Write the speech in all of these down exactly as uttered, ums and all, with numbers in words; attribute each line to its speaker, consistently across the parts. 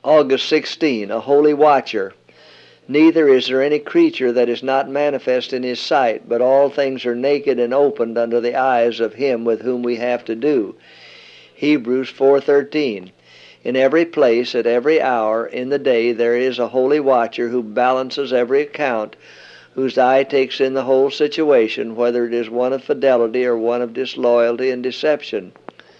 Speaker 1: August sixteenth, a holy watcher. Neither is there any creature that is not manifest in his sight, but all things are naked and opened under the eyes of him with whom we have to do. Hebrews four thirteen. In every place, at every hour, in the day, there is a holy watcher who balances every account, whose eye takes in the whole situation, whether it is one of fidelity or one of disloyalty and deception.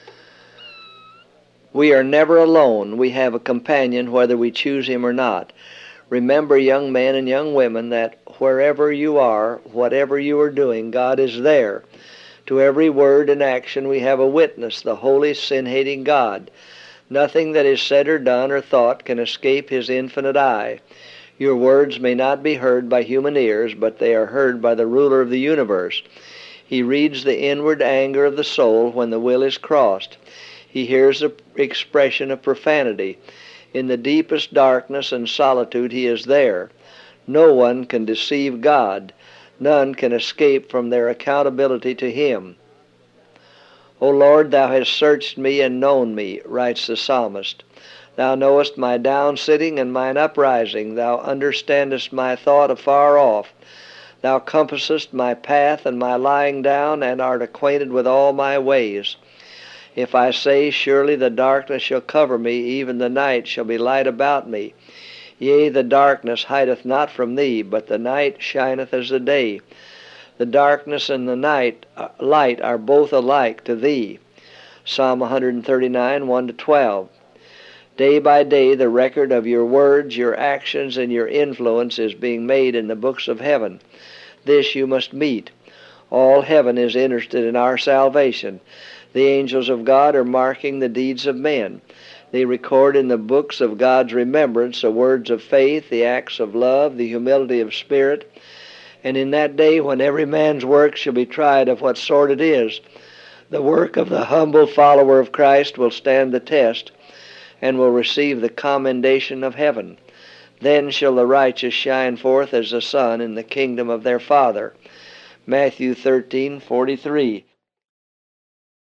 Speaker 1: We are never alone. We have a companion whether we choose him or not. Remember, young men and young women, that wherever you are, whatever you are doing, God is there. To every word and action we have a witness, the holy, sin-hating God. Nothing that is said or done or thought can escape his infinite eye. Your words may not be heard by human ears, but they are heard by the ruler of the universe. He reads the inward anger of the soul when the will is crossed. He hears the expression of profanity. In the deepest darkness and solitude he is there. No one can deceive God. None can escape from their accountability to him. O Lord, thou hast searched me and known me, writes the psalmist. Thou knowest my down-sitting and mine uprising. Thou understandest my thought afar off. Thou compassest my path and my lying down, and art acquainted with all my ways. If I say, surely the darkness shall cover me, even the night shall be light about me. Yea, the darkness hideth not from thee, but the night shineth as the day. The darkness and the night light are both alike to thee. Psalm one thirty-nine, one to twelve. Day by day the record of your words, your actions, and your influence is being made in the books of heaven. This you must meet. All heaven is interested in our salvation. The angels of God are marking the deeds of men. They record in the books of God's remembrance the words of faith, the acts of love, the humility of spirit. And in that day when every man's work shall be tried of what sort it is, the work of the humble follower of Christ will stand the test and will receive the commendation of heaven. Then shall the righteous shine forth as the sun in the kingdom of their Father. Matthew thirteen forty-three.